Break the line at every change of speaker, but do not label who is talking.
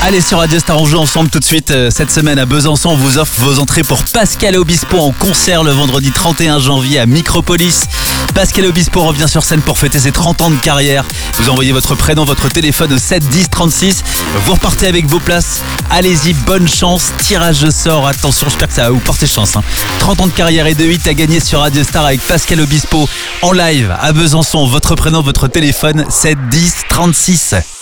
Allez, sur Radio Star, on joue ensemble tout de suite. Cette semaine à Besançon, on vous offre vos entrées pour Pascal Obispo en concert le vendredi 31 janvier à Micropolis. Pascal Obispo revient sur scène pour fêter ses 30 ans de carrière. Vous envoyez votre prénom, votre téléphone au 7 10 36. Vous repartez avec vos places. Allez-y, bonne chance. Tirage de sort. Attention, j'espère que ça va vous porter chance. 30 ans de carrière et de 8 à gagner sur Radio Star avec Pascal Obispo en live à Besançon. Votre prénom, votre téléphone, 7 10 36.